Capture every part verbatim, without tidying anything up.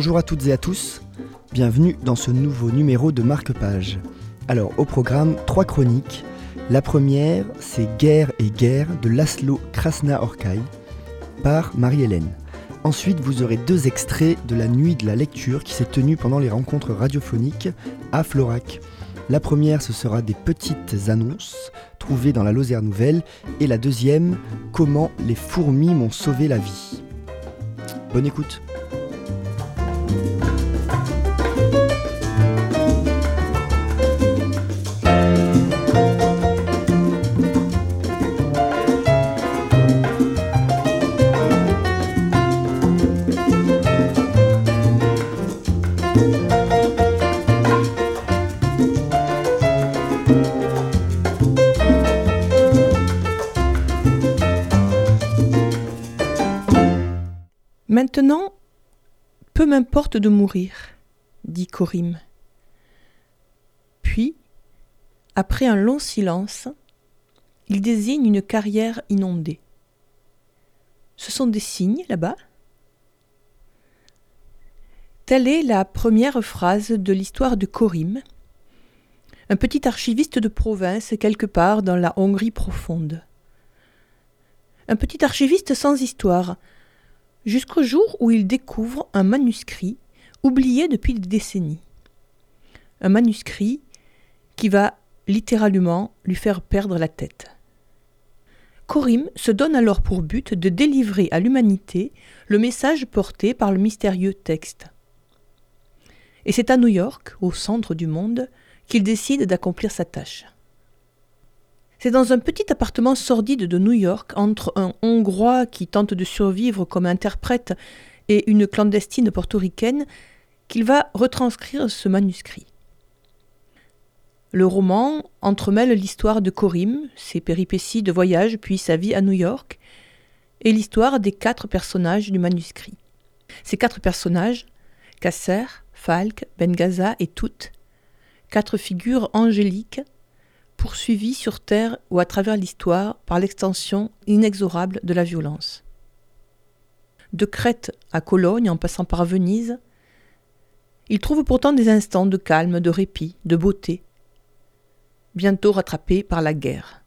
Bonjour à toutes et à tous, bienvenue dans ce nouveau numéro de Marque-Page. Alors au programme, trois chroniques. La première, c'est Guerre et guerre de Laszlo Krasna-Horkai par Marie-Hélène. Ensuite, vous aurez deux extraits de la nuit de la lecture qui s'est tenue pendant les rencontres radiophoniques à Florac. La première, ce sera des petites annonces trouvées dans la Lozère Nouvelle et la deuxième, comment les fourmis m'ont sauvé la vie. Bonne écoute. Maintenant, peu m'importe de mourir, dit Corim. Puis, après un long silence, il désigne une carrière inondée. Ce sont des cygnes là-bas ? Telle est la première phrase de l'histoire de Corim, un petit archiviste de province quelque part dans la Hongrie profonde. Un petit archiviste sans histoire, jusqu'au jour où il découvre un manuscrit oublié depuis des décennies. Un manuscrit qui va littéralement lui faire perdre la tête. Corim se donne alors pour but de délivrer à l'humanité le message porté par le mystérieux texte. Et c'est à New York, au centre du monde, qu'il décide d'accomplir sa tâche. C'est dans un petit appartement sordide de New York, entre un Hongrois qui tente de survivre comme interprète et une clandestine portoricaine, qu'il va retranscrire ce manuscrit. Le roman entremêle l'histoire de Corim, ses péripéties de voyage puis sa vie à New York, et l'histoire des quatre personnages du manuscrit. Ces quatre personnages, Kasser, Falk, Ben-Gaza et Tout, quatre figures angéliques, poursuivis sur terre ou à travers l'histoire par l'extension inexorable de la violence. De Crète à Cologne, en passant par Venise, il trouve pourtant des instants de calme, de répit, de beauté, bientôt rattrapés par la guerre.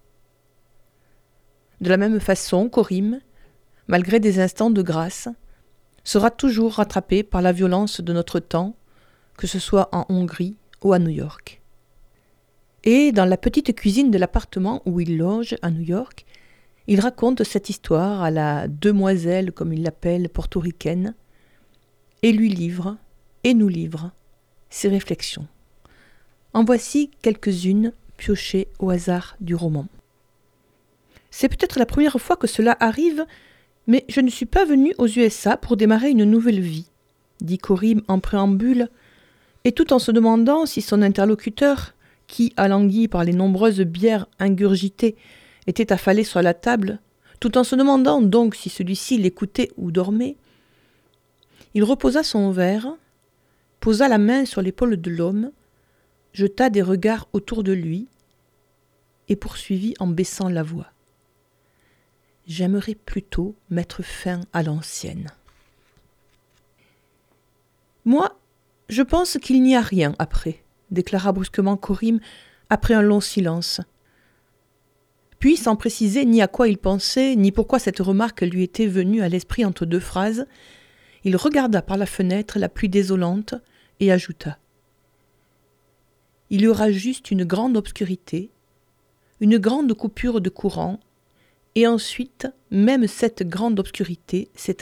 De la même façon, Corim, malgré des instants de grâce, sera toujours rattrapé par la violence de notre temps, que ce soit en Hongrie ou à New York. Et dans la petite cuisine de l'appartement où il loge à New York, il raconte cette histoire à la demoiselle, comme il l'appelle, portoricaine, et lui livre, et nous livre, ses réflexions. En voici quelques-unes piochées au hasard du roman. C'est peut-être la première fois que cela arrive, mais je ne suis pas venu aux U S A pour démarrer une nouvelle vie, dit Corim en préambule, et tout en se demandant si son interlocuteur, qui, alangui par les nombreuses bières ingurgitées, était affalé sur la table, tout en se demandant donc si celui-ci l'écoutait ou dormait, il reposa son verre, posa la main sur l'épaule de l'homme, jeta des regards autour de lui et poursuivit en baissant la voix. « J'aimerais plutôt mettre fin à l'ancienne. » Moi, je pense qu'il n'y a rien après, déclara brusquement Corim après un long silence. Puis, sans préciser ni à quoi il pensait, ni pourquoi cette remarque lui était venue à l'esprit entre deux phrases, il regarda par la fenêtre la pluie désolante et ajouta « Il y aura juste une grande obscurité, une grande coupure de courant, et ensuite, même cette grande obscurité s'éteindra. »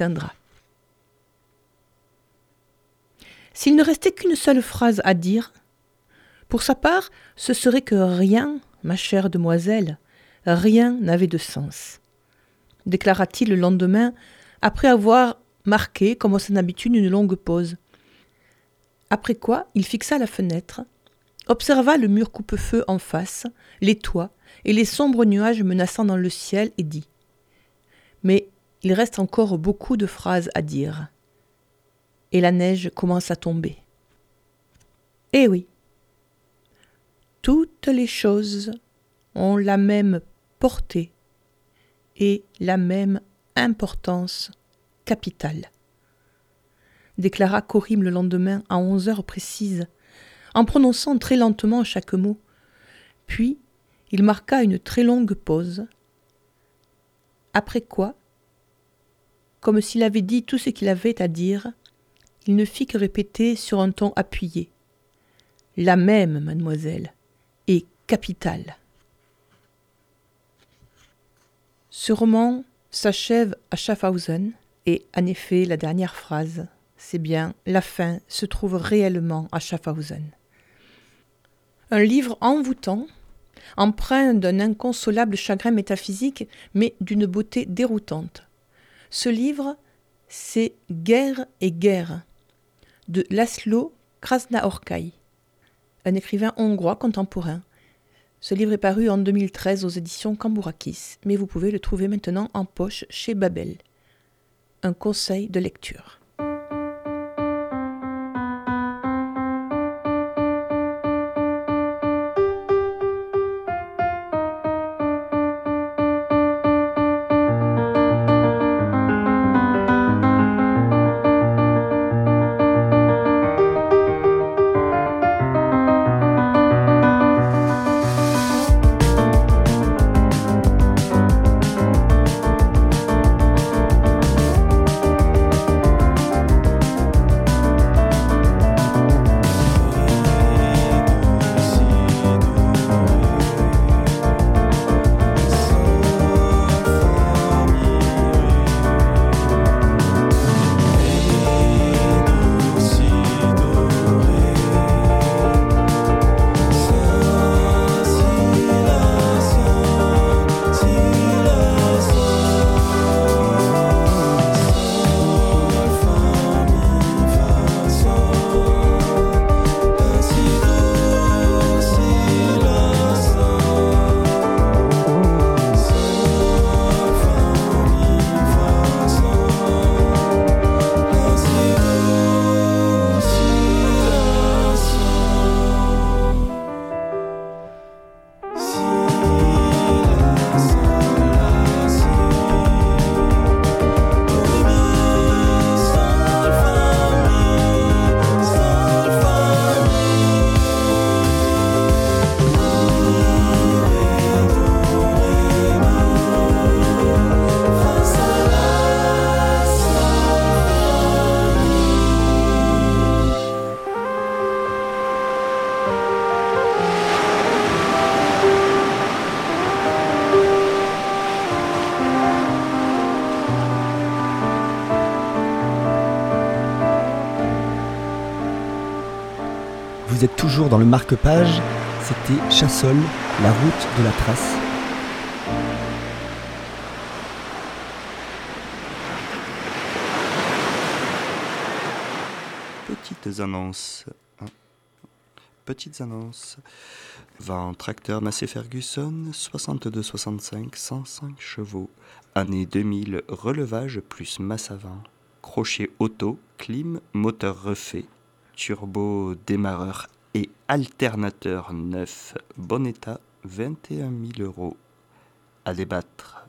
S'il ne restait qu'une seule phrase à dire, pour sa part, ce serait que rien, ma chère demoiselle, rien n'avait de sens, déclara-t-il le lendemain, après avoir marqué, comme à son habitude, une longue pause. Après quoi, il fixa la fenêtre, observa le mur coupe-feu en face, les toits et les sombres nuages menaçant dans le ciel et dit « Mais il reste encore beaucoup de phrases à dire. » Et la neige commence à tomber. Eh oui, toutes les choses ont la même portée et la même importance capitale. déclara Corim le lendemain à onze heures précises, en prononçant très lentement chaque mot. Puis, il marqua une très longue pause, après quoi, comme s'il avait dit tout ce qu'il avait à dire, il ne fit que répéter sur un ton appuyé. « La même, mademoiselle, et capitale. » Ce roman s'achève à Schaffhausen, et en effet, la dernière phrase, c'est bien « la fin se trouve réellement à Schaffhausen ». Un livre envoûtant, empreint d'un inconsolable chagrin métaphysique, mais d'une beauté déroutante. Ce livre, c'est Guerre et guerre, de László Krasznahorkai, un écrivain hongrois contemporain. Ce livre est paru en deux mille treize aux éditions Cambourakis, mais vous pouvez le trouver maintenant en poche chez Babel. Un conseil de lecture. Vous êtes toujours dans le marque-page, c'était Chassol, la route de la trace. Petites annonces. Petites annonces. Vent tracteur Massey Ferguson, soixante-deux soixante-cinq, cent cinq chevaux. Année deux mille, relevage plus masse avant. Crochet auto, clim, moteur refait. Turbo démarreur et alternateur neuf, bon état, vingt et un mille euros. À débattre.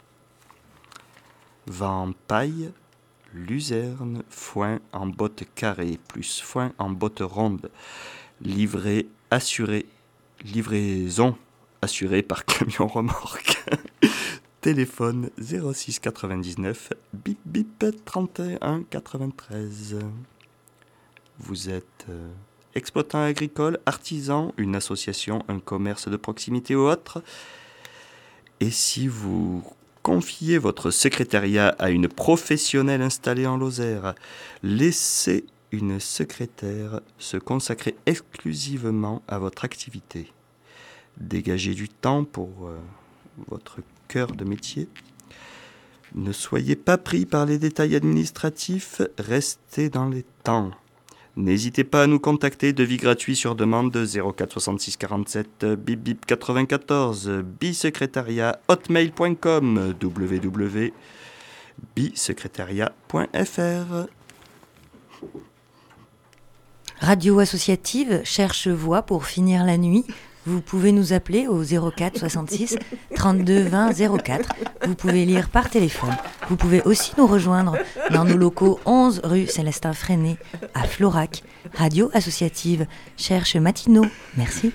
Vent paille, luzerne, foin en botte carrée, plus foin en botte ronde. Livré assuré, livraison assurée par camion remorque. Téléphone zéro six quatre-vingt-dix-neuf, bip bip trente et un quatre-vingt-treize. Vous êtes euh, exploitant agricole, artisan, une association, un commerce de proximité ou autre. Et si vous confiez votre secrétariat à une professionnelle installée en Lozère, laissez une secrétaire se consacrer exclusivement à votre activité. Dégagez du temps pour euh, votre cœur de métier. Ne soyez pas pris par les détails administratifs, restez dans les temps. N'hésitez pas à nous contacter, devis gratuit sur demande zéro quatre soixante-six quarante-sept bip bip quatre-vingt-quatorze, bisecrétariat hotmail point com, w w w point bisecrétariat point f r. Radio associative cherche voix pour finir la nuit. Vous pouvez nous appeler au zéro quatre soixante-six trente-deux vingt zéro quatre. Vous pouvez lire par téléphone. Vous pouvez aussi nous rejoindre dans nos locaux onze rue Célestin Freinet à Florac. Radio associative cherche Matinaux. Merci.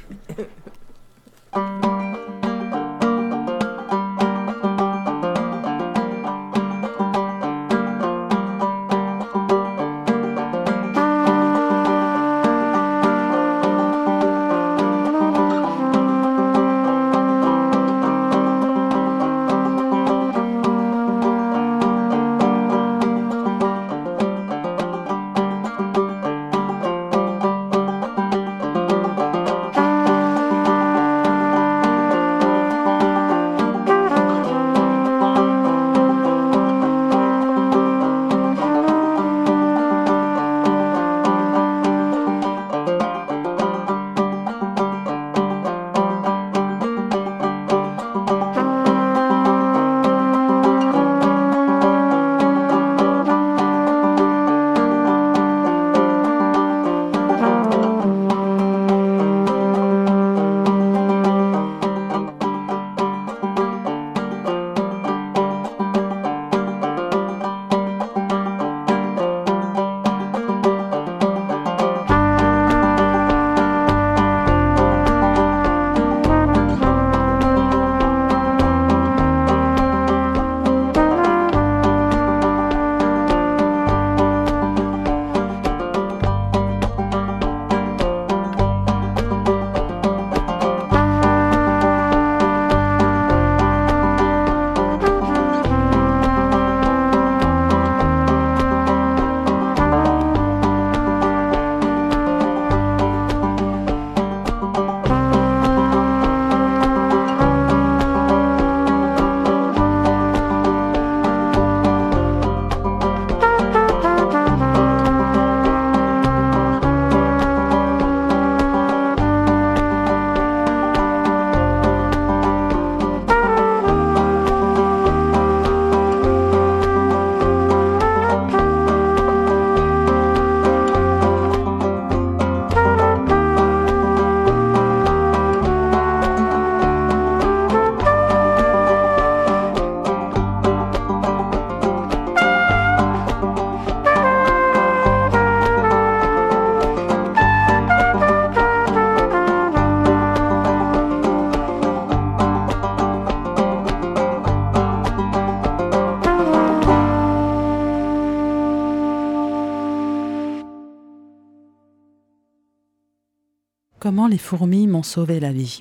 Comment les fourmis m'ont sauvé la vie.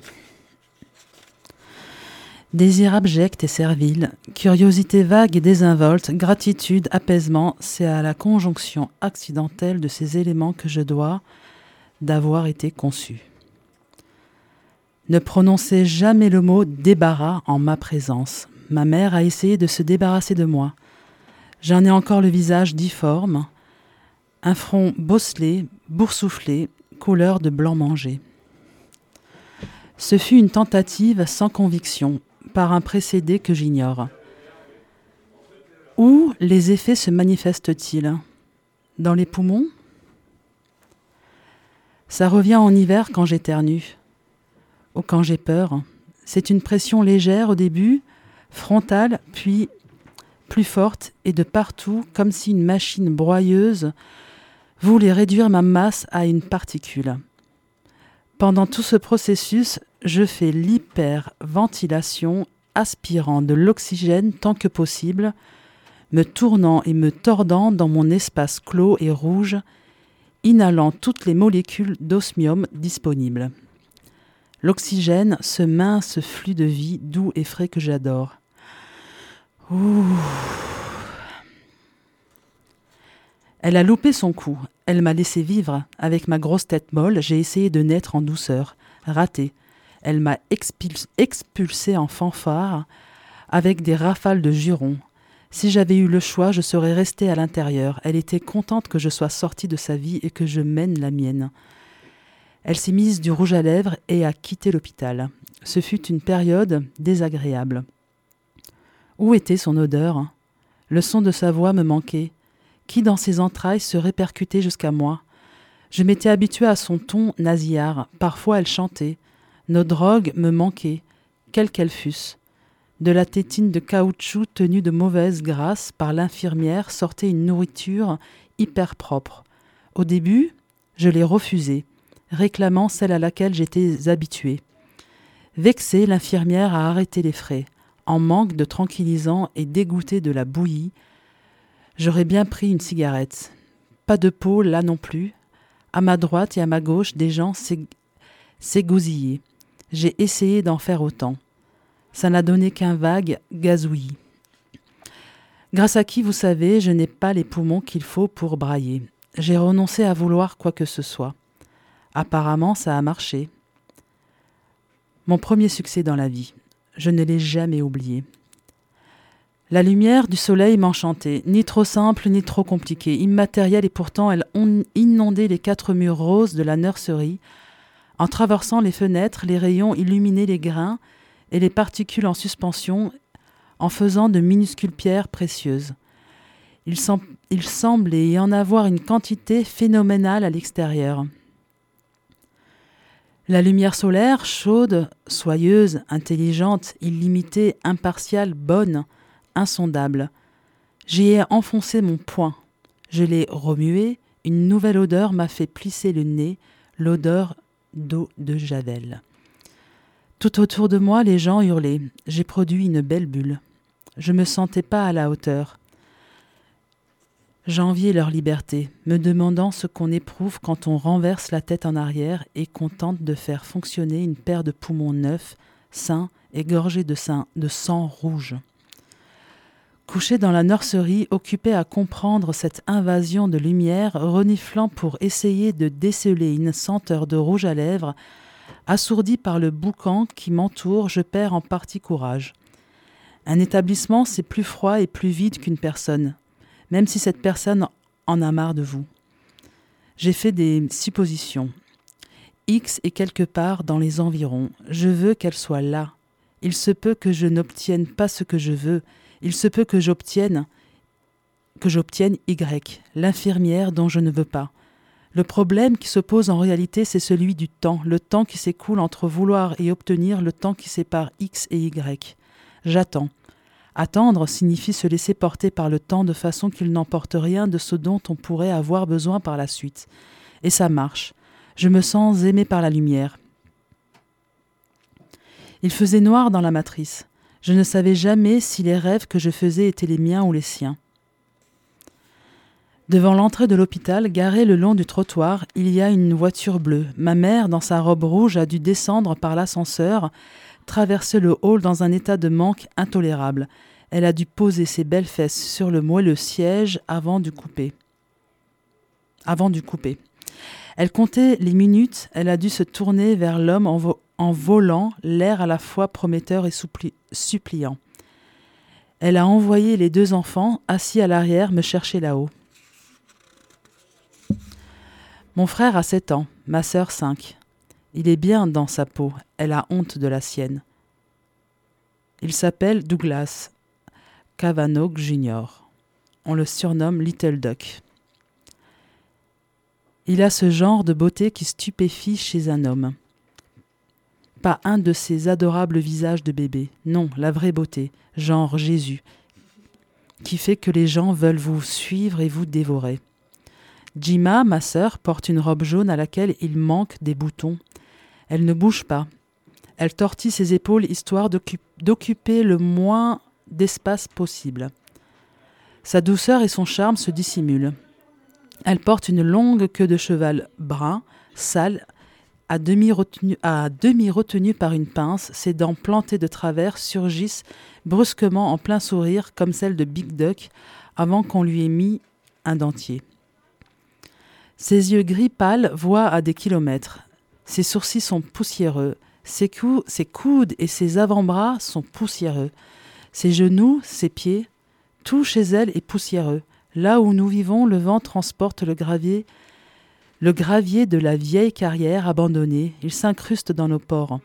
Désir abject et servile, curiosité vague et désinvolte, gratitude, apaisement, c'est à la conjonction accidentelle de ces éléments que je dois d'avoir été conçu. Ne prononcez jamais le mot « débarras » en ma présence. Ma mère a essayé de se débarrasser de moi. J'en ai encore le visage difforme, un front bosselé, boursouflé, couleur de blanc mangé. Ce fut une tentative sans conviction, par un précédé que j'ignore. Où les effets se manifestent-ils ? Dans les poumons ? Ça revient en hiver quand j'éternue, ou quand j'ai peur. C'est une pression légère au début, frontale, puis plus forte et de partout, comme si une machine broyeuse voulait réduire ma masse à une particule. Pendant tout ce processus, je fais l'hyperventilation, aspirant de l'oxygène tant que possible, me tournant et me tordant dans mon espace clos et rouge, inhalant toutes les molécules d'osmium disponibles. L'oxygène, ce mince flux de vie doux et frais que j'adore. Ouh. Elle a loupé son coup. Elle m'a laissé vivre. Avec ma grosse tête molle, j'ai essayé de naître en douceur. Raté. Elle m'a expulsé, expulsé en fanfare avec des rafales de jurons. Si j'avais eu le choix, je serais restée à l'intérieur. Elle était contente que je sois sortie de sa vie et que je mène la mienne. Elle s'est mise du rouge à lèvres et a quitté l'hôpital. Ce fut une période désagréable. Où était son odeur ? Le son de sa voix me manquait. Qui dans ses entrailles se répercutait jusqu'à moi ? Je m'étais habituée à son ton nasillard. Parfois elle chantait. Nos drogues me manquaient, quelles qu'elles fussent. De la tétine de caoutchouc tenue de mauvaise grâce par l'infirmière sortait une nourriture hyper propre. Au début, je l'ai refusée, réclamant celle à laquelle j'étais habituée. Vexée, l'infirmière a arrêté les frais. En manque de tranquillisant et dégoûtée de la bouillie, j'aurais bien pris une cigarette. Pas de peau là non plus. À ma droite et à ma gauche, des gens s'égosillaient. J'ai essayé d'en faire autant. Ça n'a donné qu'un vague gazouillis. Grâce à qui, vous savez, je n'ai pas les poumons qu'il faut pour brailler. J'ai renoncé à vouloir quoi que ce soit. Apparemment, ça a marché. Mon premier succès dans la vie. Je ne l'ai jamais oublié. La lumière du soleil m'enchantait, ni trop simple, ni trop compliquée, immatérielle, et pourtant elle inondait les quatre murs roses de la nurserie. En traversant les fenêtres, les rayons illuminaient les grains et les particules en suspension, en faisant de minuscules pierres précieuses. Il, sem- il semblait y en avoir une quantité phénoménale à l'extérieur. La lumière solaire, chaude, soyeuse, intelligente, illimitée, impartiale, bonne, insondable. J'y ai enfoncé mon poing. Je l'ai remué. Une nouvelle odeur m'a fait plisser le nez, l'odeur d'eau de Javel. Tout autour de moi, les gens hurlaient. J'ai produit une belle bulle. Je me sentais pas à la hauteur. J'enviais leur liberté, me demandant ce qu'on éprouve quand on renverse la tête en arrière et qu'on tente de faire fonctionner une paire de poumons neufs, sains et gorgés de, sang, de sang rouge. Couché dans la nurserie, occupé à comprendre cette invasion de lumière, reniflant pour essayer de déceler une senteur de rouge à lèvres, assourdi par le boucan qui m'entoure, je perds en partie courage. Un établissement, c'est plus froid et plus vide qu'une personne, même si cette personne en a marre de vous. J'ai fait des suppositions. X est quelque part dans les environs. Je veux qu'elle soit là. Il se peut que je n'obtienne pas ce que je veux. Il se peut que j'obtienne, que j'obtienne Y, l'infirmière dont je ne veux pas. Le problème qui se pose en réalité, c'est celui du temps, le temps qui s'écoule entre vouloir et obtenir, le temps qui sépare X et Y. J'attends. Attendre signifie se laisser porter par le temps de façon qu'il n'emporte rien de ce dont on pourrait avoir besoin par la suite. Et ça marche. Je me sens aimé par la lumière. Il faisait noir dans la matrice. Je ne savais jamais si les rêves que je faisais étaient les miens ou les siens. Devant l'entrée de l'hôpital, garée le long du trottoir, il y a une voiture bleue. Ma mère, dans sa robe rouge, a dû descendre par l'ascenseur, traverser le hall dans un état de manque intolérable. Elle a dû poser ses belles fesses sur le moelleux siège avant de couper. Avant de couper. Elle comptait les minutes, elle a dû se tourner vers l'homme en, vo- en volant, l'air à la fois prometteur et soupli- suppliant. Elle a envoyé les deux enfants, assis à l'arrière, me chercher là-haut. Mon frère a sept ans, ma sœur cinq. Il est bien dans sa peau, elle a honte de la sienne. Il s'appelle Douglas Cavanaugh junior On le surnomme Little Duck. Il a ce genre de beauté qui stupéfie chez un homme. Pas un de ces adorables visages de bébé, non, la vraie beauté, genre Jésus, qui fait que les gens veulent vous suivre et vous dévorer. Jima, ma sœur, porte une robe jaune à laquelle il manque des boutons. Elle ne bouge pas. Elle tortille ses épaules histoire d'occup- d'occuper le moins d'espace possible. Sa douceur et son charme se dissimulent. Elle porte une longue queue de cheval brun, sale, à demi retenue, à demi retenue par une pince. Ses dents plantées de travers surgissent brusquement en plein sourire comme celles de Big Duck avant qu'on lui ait mis un dentier. Ses yeux gris pâles voient à des kilomètres. Ses sourcils sont poussiéreux. Ses, cou- ses coudes et ses avant-bras sont poussiéreux. Ses genoux, ses pieds, tout chez elle est poussiéreux. Là où nous vivons, le vent transporte le gravier, le gravier de la vieille carrière abandonnée. Il s'incruste dans nos pores.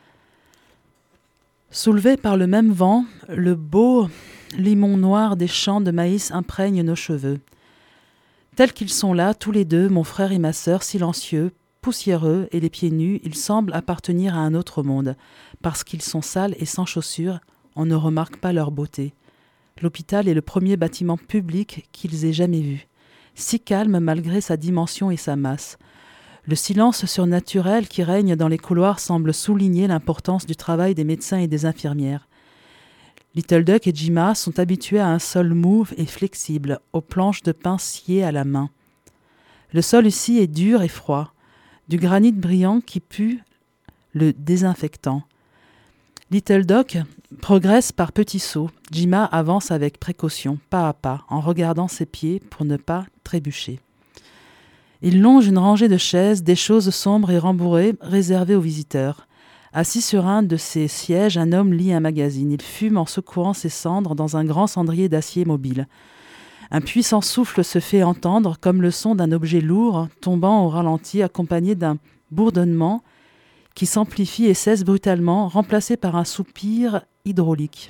Soulevé par le même vent, le beau limon noir des champs de maïs imprègne nos cheveux. Tels qu'ils sont là, tous les deux, mon frère et ma sœur, silencieux, poussiéreux et les pieds nus, ils semblent appartenir à un autre monde. Parce qu'ils sont sales et sans chaussures, on ne remarque pas leur beauté. L'hôpital est le premier bâtiment public qu'ils aient jamais vu. Si calme malgré sa dimension et sa masse. Le silence surnaturel qui règne dans les couloirs semble souligner l'importance du travail des médecins et des infirmières. Little Duck et Jima sont habitués à un sol mou et flexible, aux planches de pin sciées à la main. Le sol ici est dur et froid, du granit brillant qui pue le désinfectant. Little Duck progresse par petits sauts. Jima avance avec précaution, pas à pas, en regardant ses pieds pour ne pas trébucher. Il longe une rangée de chaises, des choses sombres et rembourrées, réservées aux visiteurs. Assis sur un de ces sièges, un homme lit un magazine. Il fume en secouant ses cendres dans un grand cendrier d'acier mobile. Un puissant souffle se fait entendre comme le son d'un objet lourd tombant au ralenti, accompagné d'un bourdonnement qui s'amplifie et cesse brutalement, remplacé par un soupir hydraulique.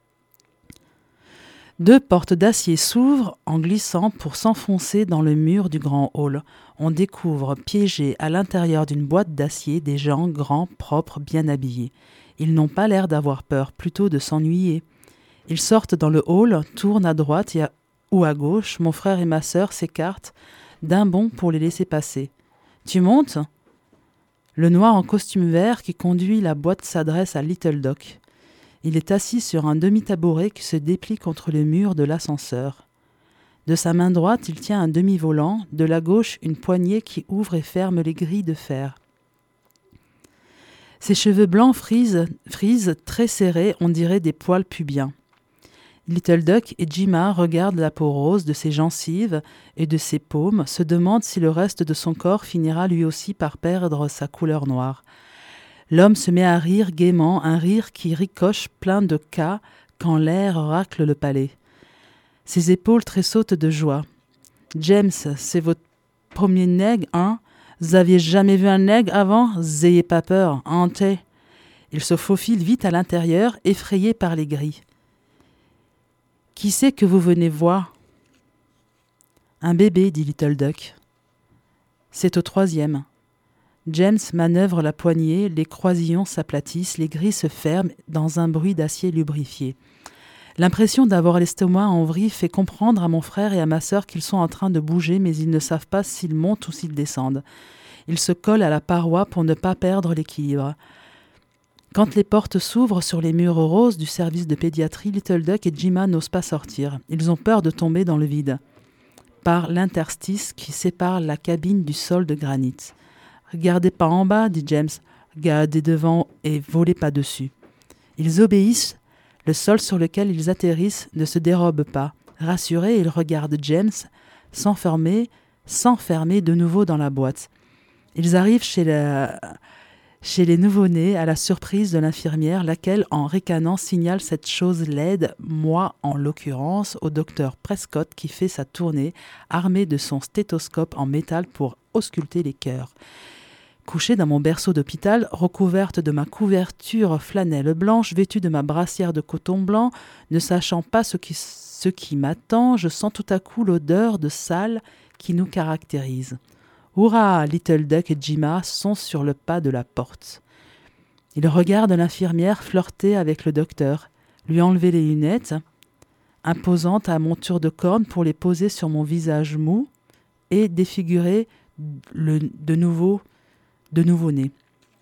Deux portes d'acier s'ouvrent en glissant pour s'enfoncer dans le mur du grand hall. On découvre, piégés à l'intérieur d'une boîte d'acier, des gens grands, propres, bien habillés. Ils n'ont pas l'air d'avoir peur, plutôt de s'ennuyer. Ils sortent dans le hall, tournent à droite et à, ou à gauche. Mon frère et ma sœur s'écartent d'un bond pour les laisser passer. « Tu montes ?» Le noir en costume vert qui conduit la boîte s'adresse à Little Duck. Il est assis sur un demi-tabouret qui se déplie contre le mur de l'ascenseur. De sa main droite, il tient un demi-volant, de la gauche, une poignée qui ouvre et ferme les grilles de fer. Ses cheveux blancs frisent, frisent très serrés, on dirait des poils pubiens. Little Duck et Jima regardent la peau rose de ses gencives et de ses paumes, se demandent si le reste de son corps finira lui aussi par perdre sa couleur noire. L'homme se met à rire gaiement, un rire qui ricoche plein de cas quand l'air racle le palais. Ses épaules tressautent de joie. « James, c'est votre premier nègre, hein? Vous aviez jamais vu un nègre avant? Zayez pas peur, hantez !» Il se faufile vite à l'intérieur, effrayé par les grilles. « Qui c'est que vous venez voir ?»« Un bébé, dit Little Duck. »« C'est au troisième. » James manœuvre la poignée, les croisillons s'aplatissent, les grilles se ferment dans un bruit d'acier lubrifié. L'impression d'avoir l'estomac en vrille fait comprendre à mon frère et à ma sœur qu'ils sont en train de bouger, mais ils ne savent pas s'ils montent ou s'ils descendent. Ils se collent à la paroi pour ne pas perdre l'équilibre. Quand les portes s'ouvrent sur les murs roses du service de pédiatrie, Little Duck et Jima n'osent pas sortir. Ils ont peur de tomber dans le vide, par l'interstice qui sépare la cabine du sol de granit. « Regardez pas en bas, dit James. Regardez devant et volez pas dessus. » Ils obéissent. Le sol sur lequel ils atterrissent ne se dérobe pas. Rassurés, ils regardent James s'enfermer, s'enfermer de nouveau dans la boîte. Ils arrivent chez, la... chez les nouveau-nés à la surprise de l'infirmière, laquelle, en ricanant, signale cette chose laide, moi en l'occurrence, au docteur Prescott qui fait sa tournée, armé de son stéthoscope en métal pour ausculter les cœurs. Couchée dans mon berceau d'hôpital, recouverte de ma couverture flanelle blanche, vêtue de ma brassière de coton blanc, ne sachant pas ce qui, ce qui m'attend, je sens tout à coup l'odeur de salle qui nous caractérise. Hurrah! Little Duck et Jima sont sur le pas de la porte. Ils regardent l'infirmière flirter avec le docteur, lui enlever les lunettes, imposante à monture de cornes pour les poser sur mon visage mou et défigurer le, de nouveau de nouveau-né.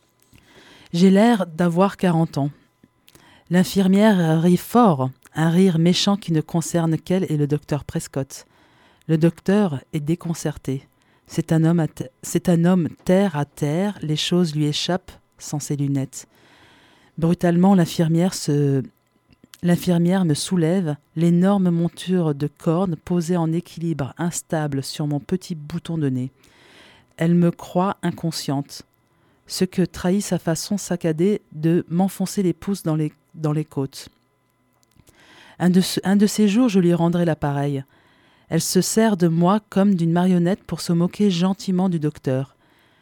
J'ai l'air d'avoir quarante ans. L'infirmière rit fort, un rire méchant qui ne concerne qu'elle et le docteur Prescott. Le docteur est déconcerté. C'est un homme, à te- c'est un homme terre à terre, les choses lui échappent sans ses lunettes. Brutalement, l'infirmière, se... l'infirmière me soulève, l'énorme monture de cornes posée en équilibre instable sur mon petit bouton de nez. Elle me croit inconsciente, ce que trahit sa façon saccadée de m'enfoncer les pouces dans les, dans les côtes. Un de, ce, un de ces jours, je lui rendrai l'appareil. Elle se sert de moi comme d'une marionnette pour se moquer gentiment du docteur.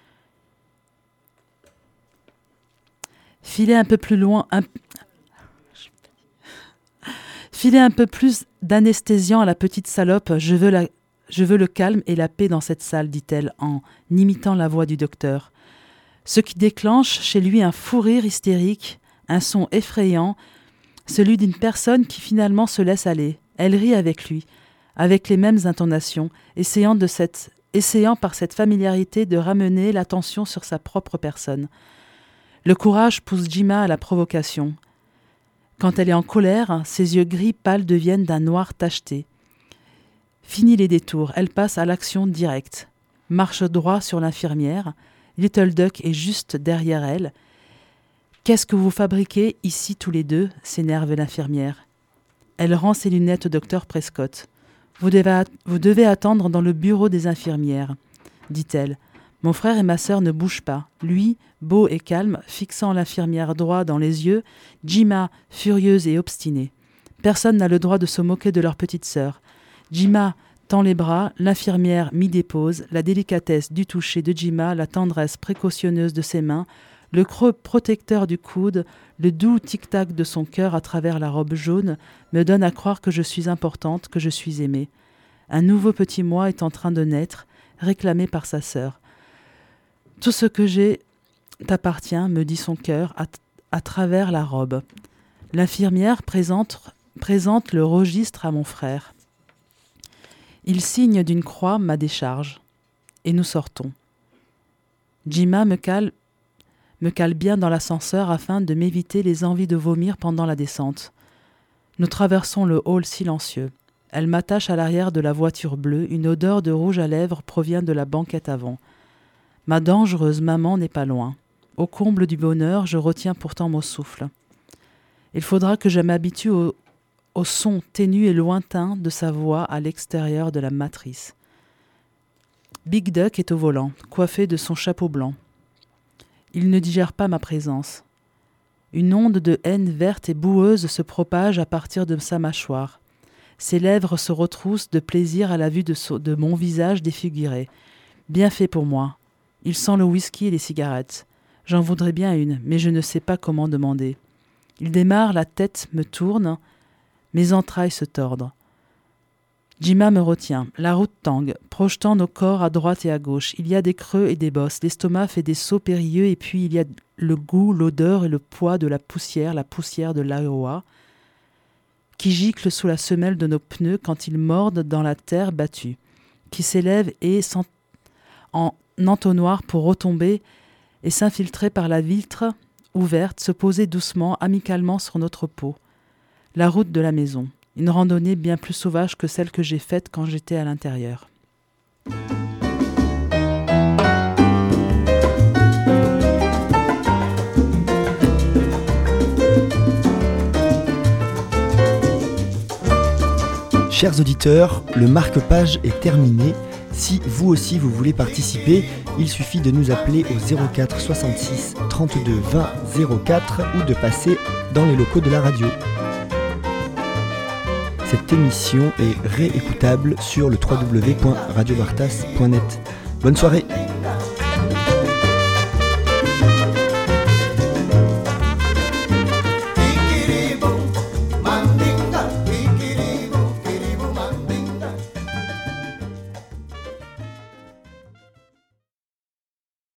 Filez un peu plus loin... Un... Filez un peu plus d'anesthésiant à la petite salope, je veux la... Je veux le calme et la paix dans cette salle, dit-elle en imitant la voix du docteur. Ce qui déclenche chez lui un fou rire hystérique, un son effrayant, celui d'une personne qui finalement se laisse aller. Elle rit avec lui, avec les mêmes intonations, essayant, de cette, essayant par cette familiarité de ramener l'attention sur sa propre personne. Le courage pousse Jima à la provocation. Quand elle est en colère, ses yeux gris pâles deviennent d'un noir tacheté. Fini les détours, elle passe à l'action directe. Marche droit sur l'infirmière. Little Duck est juste derrière elle. « Qu'est-ce que vous fabriquez ici tous les deux ?» s'énerve l'infirmière. Elle rend ses lunettes au docteur Prescott. Vous devez, vous devez attendre dans le bureau des infirmières, dit-elle. Mon frère et ma sœur ne bougent pas. Lui, beau et calme, fixant l'infirmière droit dans les yeux, Jima, furieuse et obstinée. Personne n'a le droit de se moquer de leur petite sœur. Jima tend les bras, l'infirmière m'y dépose, la délicatesse du toucher de Jima, la tendresse précautionneuse de ses mains, le creux protecteur du coude, le doux tic-tac de son cœur à travers la robe jaune me donne à croire que je suis importante, que je suis aimée. Un nouveau petit moi est en train de naître, réclamé par sa sœur. Tout ce que j'ai t'appartient, me dit son cœur, à, à travers la robe. L'infirmière présente, présente le registre à mon frère. Il signe d'une croix ma décharge, et nous sortons. Jima me cale, me cale bien dans l'ascenseur afin de m'éviter les envies de vomir pendant la descente. Nous traversons le hall silencieux. Elle m'attache à l'arrière de la voiture bleue, une odeur de rouge à lèvres provient de la banquette avant. Ma dangereuse maman n'est pas loin. Au comble du bonheur, je retiens pourtant mon souffle. Il faudra que je m'habitue au au son ténu et lointain de sa voix à l'extérieur de la matrice. Big Duck est au volant, coiffé de son chapeau blanc. Il ne digère pas ma présence. Une onde de haine verte et boueuse se propage à partir de sa mâchoire. Ses lèvres se retroussent de plaisir à la vue de, so- de mon visage défiguré. Bien fait pour moi. Il sent le whisky et les cigarettes. J'en voudrais bien une, mais je ne sais pas comment demander. Il démarre, la tête me tourne, mes entrailles se tordent. Jima me retient. La route tangue, projetant nos corps à droite et à gauche. Il y a des creux et des bosses. L'estomac fait des sauts périlleux et puis il y a le goût, l'odeur et le poids de la poussière, la poussière de l'Iowa, qui gicle sous la semelle de nos pneus quand ils mordent dans la terre battue, qui s'élève et en entonnoir pour retomber et s'infiltrer par la vitre ouverte, se poser doucement, amicalement sur notre peau. La route de la maison, une randonnée bien plus sauvage que celle que j'ai faite quand j'étais à l'intérieur. Chers auditeurs, le marque-page est terminé. Si vous aussi vous voulez participer, il suffit de nous appeler au zéro quatre soixante-six trente-deux vingt zéro quatre ou de passer dans les locaux de la radio. Cette émission est réécoutable sur le w w w point radio vartas point net. Bonne soirée!